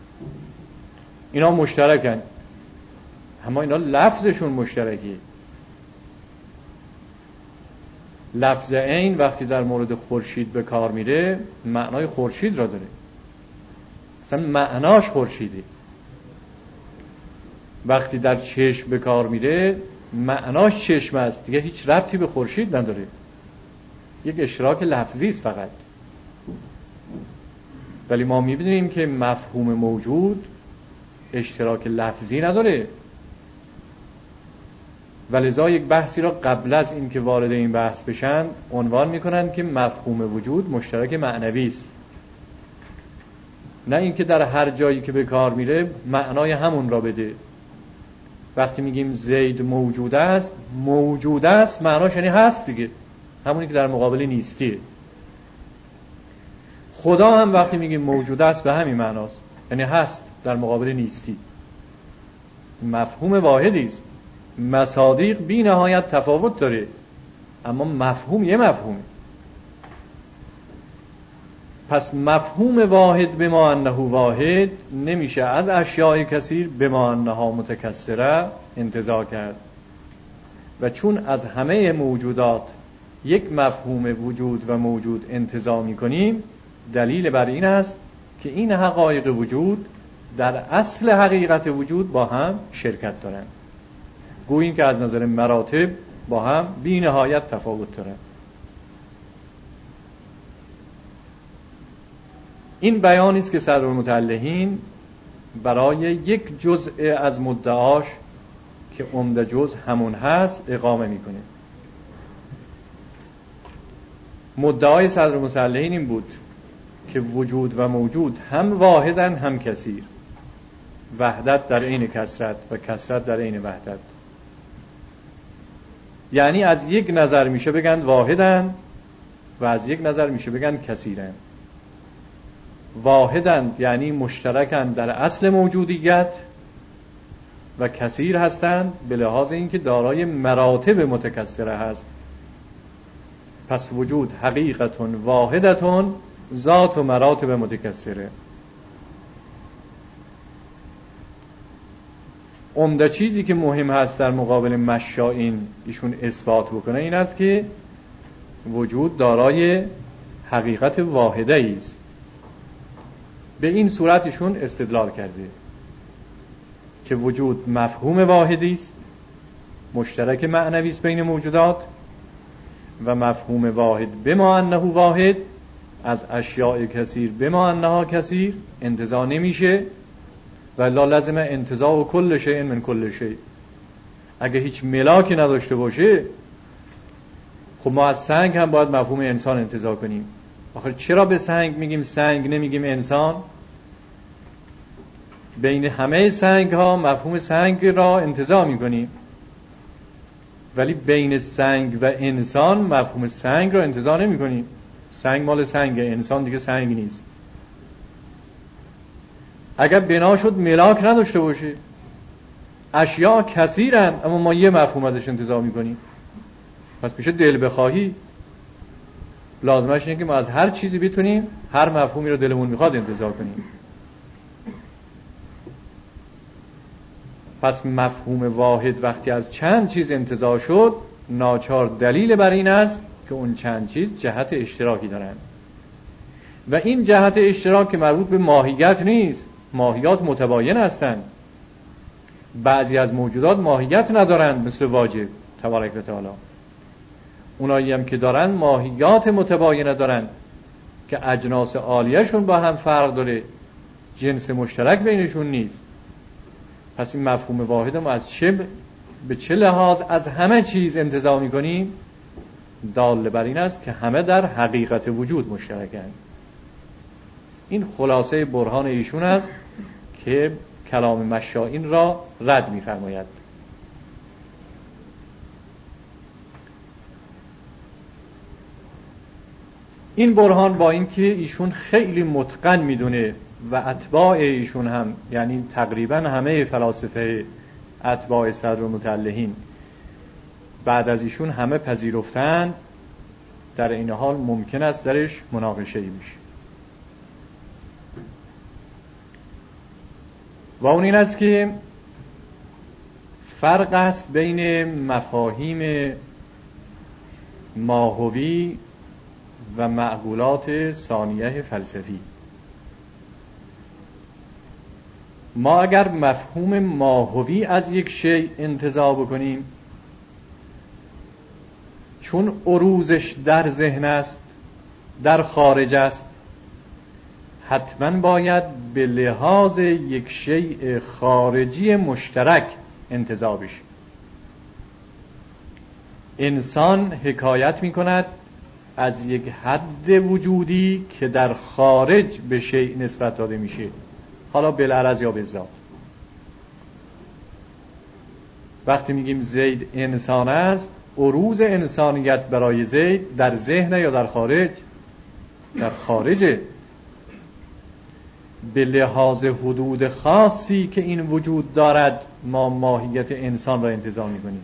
اینا مشترکن، اما اینا لفظشون مشترکی. لفظ عین وقتی در مورد خورشید به کار میره معنای خورشید را داره، اصلا معناش خورشیده. وقتی در چشم به کار میره معناش چشم است، دیگه هیچ ربطی به خورشید نداره، یک اشتراک لفظی است فقط. ولی ما میبینیم که مفهوم موجود اشتراک لفظی نداره، ولذا یک بحثی را قبل از این که وارد این بحث بشن عنوان میکنن که مفهوم وجود مشترک معنوی است، نه اینکه در هر جایی که به کار میره معنای همون را بده. وقتی میگیم زید موجود است، موجود است معناش یعنی هست دیگه، همونی که در مقابل نیستیه. خدا هم وقتی میگیم موجود است به همین معناست، یعنی هست در مقابل نیستی. مفهوم واحدی است، مصادیق بی نهایت تفاوت داره، اما مفهوم یه مفهومه. پس مفهوم واحد به ما انه واحد نمیشه از اشیاء کثیر به ما انها متکثره انتزاع کرد، و چون از همه موجودات یک مفهوم وجود و موجود انتزاع میکنیم، دلیل بر این است که این حقایق وجود در اصل حقیقت وجود با هم شرکت دارند، گوییم که از نظر مراتب با هم بی نهایت تفاوت دارند. این بیانی است که صدرالمتعلقین برای یک جزء از مدعاش که عمده جزء همون هست اقامه میکنه. مدعای صدرالمتعلقین این بود که وجود و موجود هم واحدن هم کثیر، وحدت در عین کثرت و کثرت در عین وحدت. یعنی از یک نظر میشه بگن واحدن و از یک نظر میشه بگن کثیرن. واحدن یعنی مشترکن در اصل موجودیت و کثیر هستند به لحاظ اینکه دارای مراتب متکثره هست. پس وجود حقیقتون واحدتون ذات و مراتب متکثره. عمده چیزی که مهم هست در مقابل مشائین ایشون اثبات بکنه این است که وجود دارای حقیقت واحده است. به این صورتشون استدلال کرده که وجود مفهوم واحدی است، مشترک معنوی است بین موجودات، و مفهوم واحد بما انه واحد از اشیاء کثیر بما انها کثیر انتزاع نمیشه، و لا لازم انتزاع کل شیء من کل شیء. اگه هیچ ملاکی نداشته باشه خب ما از سنگ هم باید مفهوم انسان انتزاع کنیم. آخر چرا به سنگ میگیم سنگ نمیگیم انسان؟ بین همه سنگ ها مفهوم سنگ را انتزاع میکنیم، ولی بین سنگ و انسان مفهوم سنگ را انتزاع نمیکنیم. سنگ مال سنگه، انسان دیگه سنگ نیست. اگر بنا شد ملاک نداشته باشه، اشیاء کثیرن اما ما یه مفهوم ازش انتزاع میکنیم، پس میشه دل بخواهی. لازمش اینه که ما از هر چیزی بتونیم هر مفهومی رو دلمون میخواد انتزاع کنیم. پس مفهوم واحد وقتی از چند چیز انتزاع شد ناچار دلیل بر این است که اون چند چیز جهت اشتراکی دارن، و این جهت اشتراک مربوط به ماهیت نیست. ماهیات متباین هستند. بعضی از موجودات ماهیت ندارند مثل واجب تبارک و تعالی، اونایی هم که دارن ماهیات متباینه دارن که اجناس عالیه‌شون با هم فرق داره، جنس مشترک بینشون نیست. پس این مفهوم واحد ما از به چه لحاظ از همه چیز انتزاع می‌کنیم؟ دال بر این است که همه در حقیقت وجود مشترکند. این خلاصه برهان ایشون است که کلام مشائین را رد می‌فرماید. این برهان با اینکه ایشون خیلی متقن میدونه و اتباع ایشون هم، یعنی تقریبا همه فلاسفه اتباع صدرالمتعلقین بعد از ایشون همه پذیرفتن، در این حال ممکن است درش مناقشه بشه. و اون این است که فرق است بین مفاهیم ماهوی و معقولات ثانیه فلسفی. ما اگر مفهوم ماهوی از یک شیء انتزاع بکنیم، چون عروضش در ذهن است، در خارج است، حتما باید به لحاظ یک شیء خارجی مشترک انتزاع بشه. انسان حکایت می کند از یک حد وجودی که در خارج به شیء نسبت داده میشه، حالا بالعرض یا بالذات. وقتی میگیم زید انسان است، عروض انسانیت برای زید در ذهن یا در خارج؟ در خارجه. به لحاظ حدود خاصی که این وجود دارد ما ماهیت انسان را انتزاع میکنیم.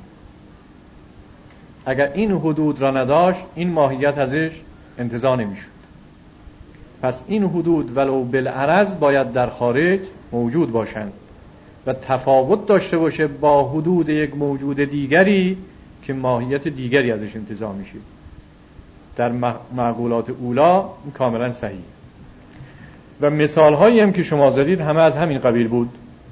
اگر این حدود را نداشت، این ماهیت ازش انتزاع نمیشد. پس این حدود ولو بالعرض باید در خارج موجود باشند و تفاوت داشته باشه با حدود یک موجود دیگری که ماهیت دیگری ازش انتزاع میشه. در معقولات اولا کاملا صحیح. و مثال هایی هم که شما زدید همه از همین قبیل بود.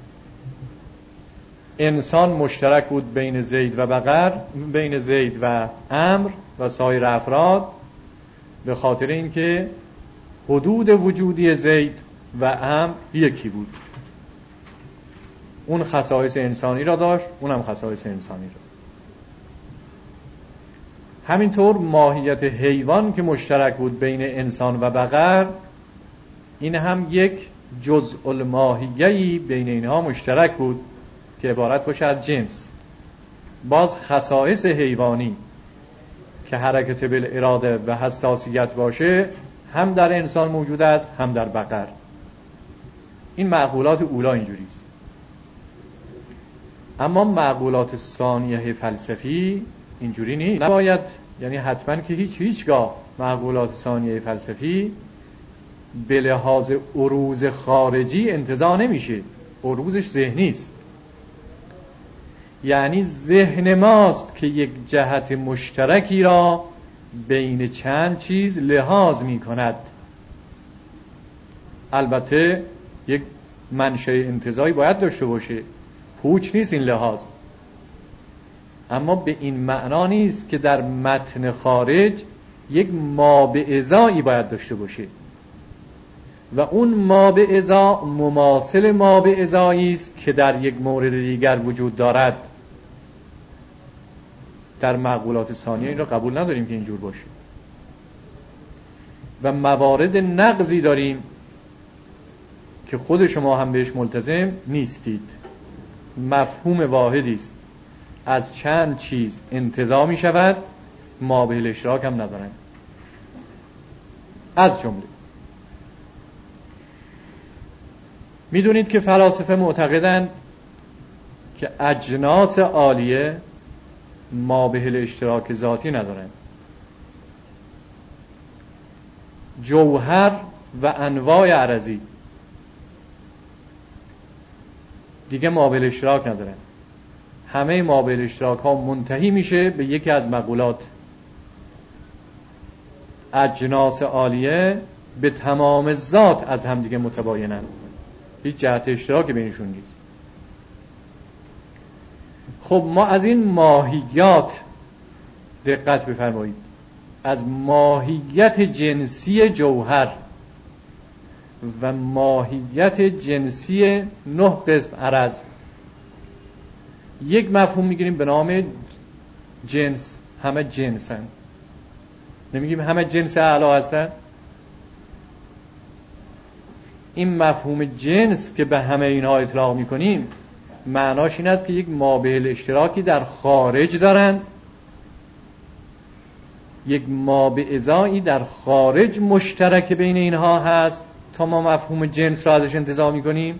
انسان مشترک بود بین زید و بقر، بین زید و عمرو و سایر افراد، به خاطر اینکه حدود وجودی زید و عمرو یکی بود. اون خصایص انسانی را داشت، اونم خصایص انسانی را. همینطور ماهیت حیوان که مشترک بود بین انسان و بقر، این هم یک جزء الماهیه‌ای بین اینها مشترک بود که عبارت باشه از جنس. باز خصایص حیوانی که حرکت بالاراده و حساسیت باشه هم در انسان موجود است، هم در بقر. این معقولات اولا اینجوریست. اما معقولات ثانیه فلسفی اینجوری نیست. نباید، یعنی حتما که هیچگاه معقولات ثانیه فلسفی به لحاظ عروض خارجی انتزاع نمیشه. عروضش ذهنی است. یعنی ذهن ماست که یک جهت مشترکی را بین چند چیز لحاظ می کند. البته یک منشأ انتزاعی باید داشته باشه، پوچ نیست این لحاظ، اما به این معنا نیست که در متن خارج یک ما به ازایی باید داشته باشه و اون ما به ازا مماثل ما به ازایی است که در یک مورد دیگر وجود دارد. در معقولات ثانیه این را قبول نداریم که اینجور باشه و موارد نقضی داریم که خود شما هم بهش ملتزم نیستید. مفهوم واحدی است، از چند چیز انتزاع می شود، ما به الاشتراک هم ندارن. از جمله میدونید که فلاسفه معتقدند که اجناس عالیه ما به الاشتراک ذاتی ندارن. جوهر و انواع عرضی دیگه ما به الاشتراک ندارن. همه ما به الاشتراک ها منتهی میشه به یکی از مقولات. اجناس عالیه به تمام ذات از هم دیگه متباینن، هیچ جهت اشتراک بینشون نیست. خب ما از این ماهیت دقت بفرمایید، از ماهیت جنسی جوهر و ماهیت جنسی 9 قسم عرض یک مفهوم میگیریم به نام جنس. همه جنسن، نمیگیم همه جنس اعلا هستن. این مفهوم جنس که به همه اینها اطلاق میکنیم معناش این است که یک مابع الاشتراکی در خارج دارن، یک مابع ازایی در خارج مشترک بین اینها هست تا ما مفهوم جنس را ازش انتزاع میکنیم،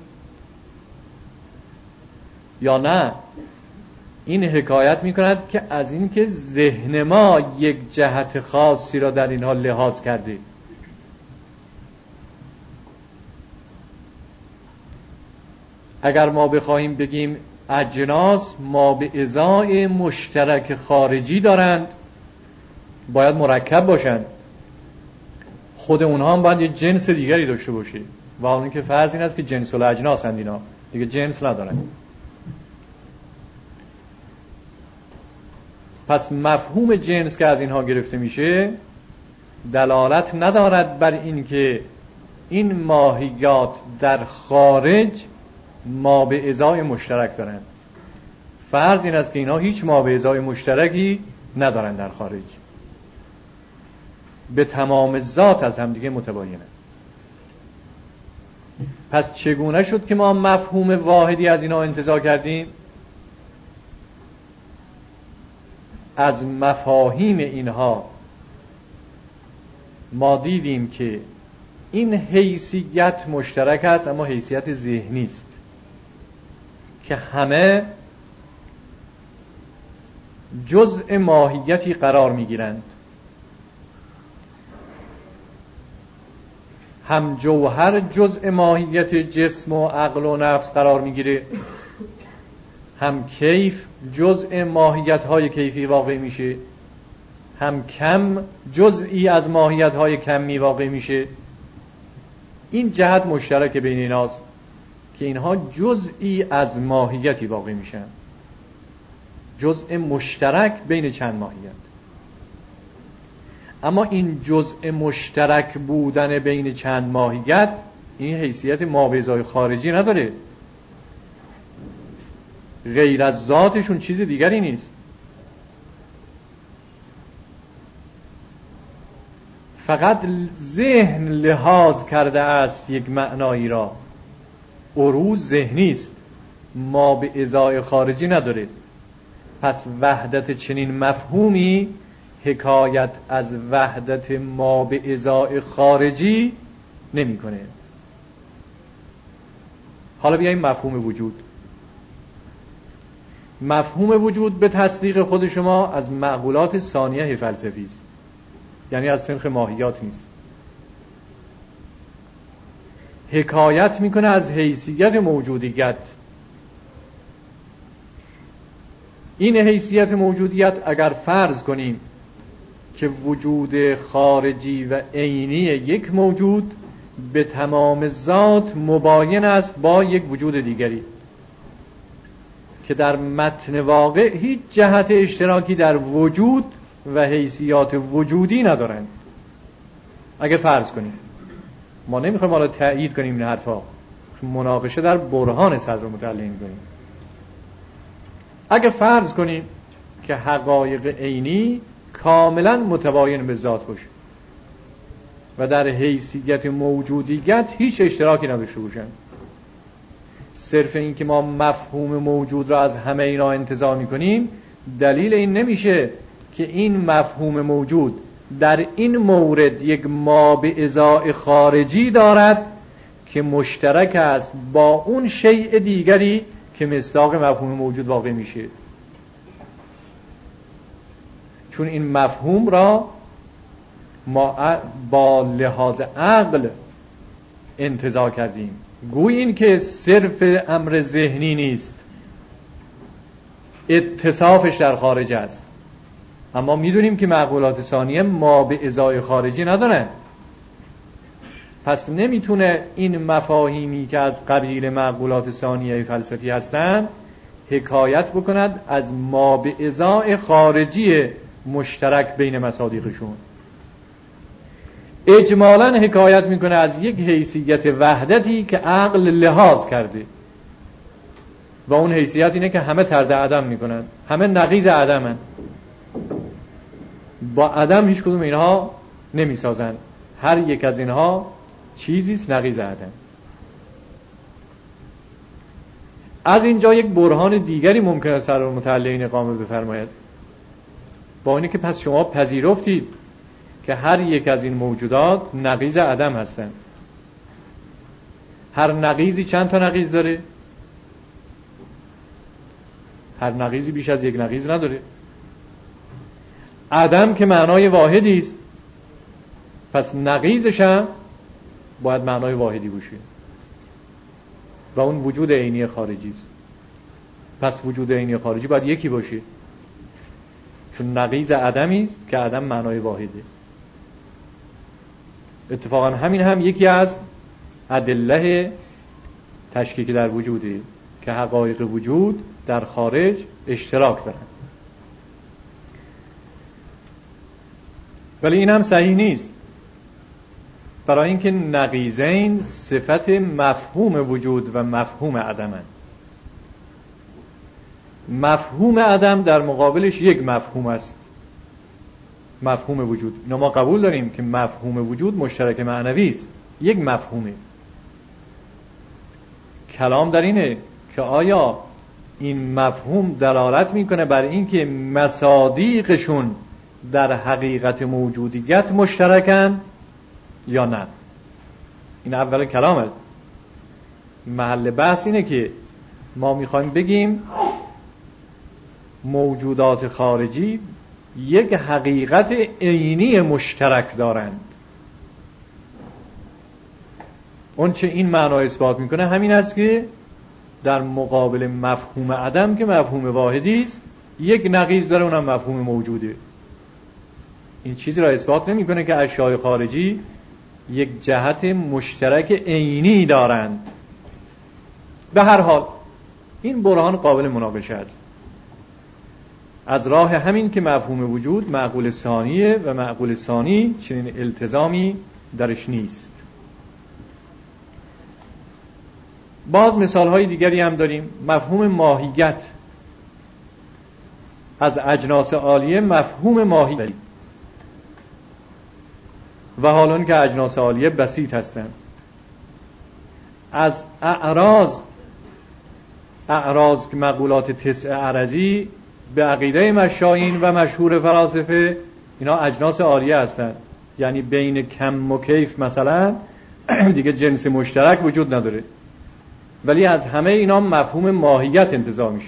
یا نه این حکایت میکند که از این که ذهن ما یک جهت خاصی را در اینها لحاظ کرده. اگر ما بخواهیم بگیم اجناس ما به ازای مشترک خارجی دارند، باید مرکب باشند. خود اونها هم باید یه جنس دیگری داشته باشه، و اون که فرض این است که جنس الاجناس هستند، اینا دیگه جنس ندارن. پس مفهوم جنس که از اینها گرفته میشه دلالت ندارد بر این که این ماهیات در خارج ما به ازای مشترک دارند. فرض این است که اینها هیچ ما به ازای مشترکی ندارند در خارج، به تمام ذات از هم دیگه متباینند. پس چگونه شد که ما مفهوم واحدی از اینا انتزاع کردیم؟ از مفاهیم اینها ما دیدیم که این حیثیت مشترک است، اما حیثیت ذهنی است که همه جزء ماهیتی قرار می‌گیرند. هم جوهر جزء ماهیت جسم و عقل و نفس قرار می‌گیره، هم کیف جزء ماهیت‌های کیفی واقع میشه، هم کم جزئی از ماهیت‌های کمی واقع میشه. این جهت مشترک بین ایناست که اینها جزئی از ماهیتی واقع میشن، جزء مشترک بین چند ماهیت. اما این جزء مشترک بودن بین چند ماهیت این حیثیت ما به ازای خارجی نداره، غیر از ذاتشون چیز دیگری نیست. فقط ذهن لحاظ کرده است یک معنایی را، عروض ذهنی است، ما به ازای خارجی نداره. پس وحدت چنین مفهومی حکایت از وحدت ما به ازای خارجی نمی کنه. حالا بیاییم مفهوم وجود. مفهوم وجود به تصدیق خود شما از معقولات ثانیه فلسفی است، یعنی از سنخ ماهیات نیست. حکایت میکنه از حیثیت موجودیت. این حیثیت موجودیت اگر فرض کنیم که وجود خارجی و عینی یک موجود به تمام ذات مباین است با یک وجود دیگری که در متن واقع هیچ جهت اشتراکی در وجود و حیثیات وجودی ندارند. اگه فرض کنیم، ما نمیخوایم حالا تأیید کنیم این حرفا، مناقشه در برهان صدر متعلق کنیم. اگه فرض کنیم که حقایق عینی کاملا متباین به ذات باشه و در حیثیت موجودیت هیچ اشتراکی نداشته باشن، صرف این که ما مفهوم موجود را از همه اینا انتزاع میکنیم دلیل این نمیشه که این مفهوم موجود در این مورد یک ما به ازای خارجی دارد که مشترک است با اون شیء دیگری که مصداق مفهوم موجود واقع میشه. چون این مفهوم را ما با لحاظ عقل انتزاع کردیم، گویا این که صرف امر ذهنی نیست، اتصافش در خارج است. اما میدونیم که معقولات ثانیه ما به ازای خارجی ندارن، پس نمیتونه این مفاهیمی که از قبیل معقولات ثانیه فلسفی هستند حکایت بکند از ما به ازای خارجی مشترک بین مصادیقشون. اجمالاً حکایت میکنه از یک حیثیت وحدتی که عقل لحاظ کرده و اون حیثیت اینه که همه طرد عدم میکنن، همه نقیض عدمن، با عدم هیچ کدوم اینها نمیسازن، هر یک از اینها چیزیست نقیض عدم. از اینجا یک برهان دیگری ممکن است سر متعلقین اقامه بفرماید، با اینه که پس شما پذیرفتید که هر یک از این موجودات نقیض عدم هستند. هر نقیضی چند تا نقیض داره؟ هر نقیضی بیش از یک نقیض نداره. عدم که معنای واحدی است، پس نقیضش هم باید معنای واحدی باشه. و اون وجود عینی خارجی است. پس وجود عینی خارجی باید یکی باشه، چون نقیض عدمی است که عدم معنای واحده. اتفاقا همین هم یکی از ادله تشکیک در وجوده که حقایق وجود در خارج اشتراک دارند. ولی این هم صحیح نیست، برای اینکه نقیضین صفت مفهوم وجود و مفهوم عدمند. مفهوم عدم در مقابلش یک مفهوم است، مفهوم وجود. اینا ما قبول داریم که مفهوم وجود مشترک معنوی است، یک مفهومه. کلام در اینه که آیا این مفهوم دلالت میکنه بر اینکه مصادیقشون در حقیقت موجودیت مشترکن یا نه. این اول کلامه. محل بحث اینه که ما میخوایم بگیم موجودات خارجی یک حقیقت عینی مشترک دارند. اون چه این معنا اثبات میکنه همین است که در مقابل مفهوم عدم که مفهوم واحدی است، یک نقیض داره، اونم مفهوم موجوده. این چیزی را اثبات نمیکنه که اشیاء خارجی یک جهت مشترک عینی دارند. به هر حال این برهان قابل مناقشه است، از راه همین که مفهوم وجود معقول ثانیه و معقول ثانی چنین التزامی درش نیست. باز مثالهای دیگری هم داریم. مفهوم ماهیت، از اجناس عالیه مفهوم ماهیت و حالان که اجناس عالیه بسیط هستند. از اعراض که مقولات تسع عرضی به عقیده مشایین و مشهور فلاسفه اینا اجناس عالیه هستند، یعنی بین کم و کیف مثلا دیگه جنس مشترک وجود نداره، ولی از همه اینا مفهوم ماهیت انتزاع میشه.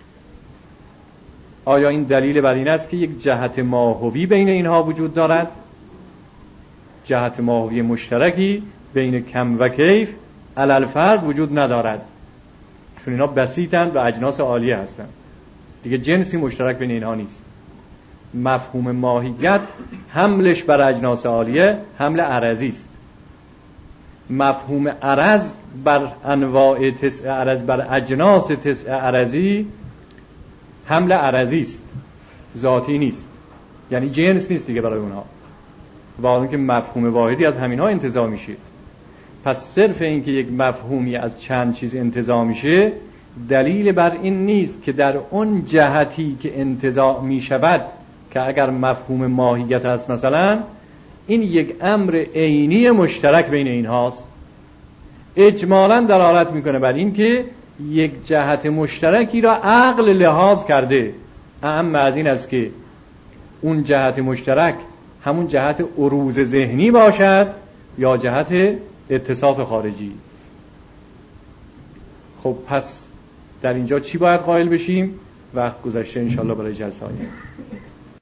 آیا این دلیل بر این است که یک جهت ماهوی بین اینها وجود دارد؟ جهت ماهوی مشترکی بین کم و کیف علی الفرض وجود ندارد، چون اینا بسیطند و اجناس عالیه هستند، دیگه جنسی مشترک بین اینها نیست. مفهوم ماهیت حملش بر اجناس عالیه حمل عرضی است. مفهوم عرض بر انواع تسع عرض، بر اجناس تسع عرضی حمل عرضی است، ذاتی نیست، یعنی جنس نیست دیگه برای اونها، و اون که مفهوم واحدی از همینها انتزاع میشه. پس صرف این که یک مفهومی از چند چیز انتزاع میشه دلیل بر این نیست که در اون جهتی که انتزاع میشود، که اگر مفهوم ماهیت هست مثلا، این یک امر عینی مشترک بین اینهاست. اجمالاً دلالت میکنه بر این که یک جهت مشترکی را عقل لحاظ کرده. اهم از این است که اون جهت مشترک همون جهت عروض ذهنی باشد یا جهت اتصاف خارجی. خب پس در اینجا چی باید قائل بشیم؟ وقت گذشته انشالله برای جلسه آینده.